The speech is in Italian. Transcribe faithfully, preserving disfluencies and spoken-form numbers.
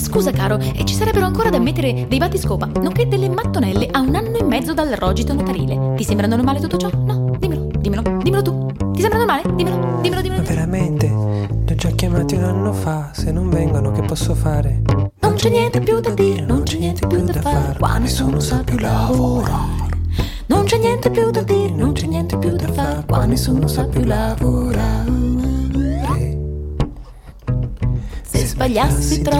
Scusa caro, e ci sarebbero ancora da mettere dei battiscopa, nonché delle mattonelle a un anno e mezzo dal rogito notarile. Ti sembra normale tutto ciò? No? Dimmelo, dimmelo, dimmelo tu. Ti sembra normale? Dimmelo, dimmelo, dimmelo. Ma veramente? Li ho già chiamati un anno fa, se non vengono che posso fare? Non c'è niente più da dire, non c'è niente più da fare, qua nessuno sa più lavorare. Non c'è niente più da dire, non c'è niente più da fare, qua nessuno sa più lavorare. Se sbagliassi troppo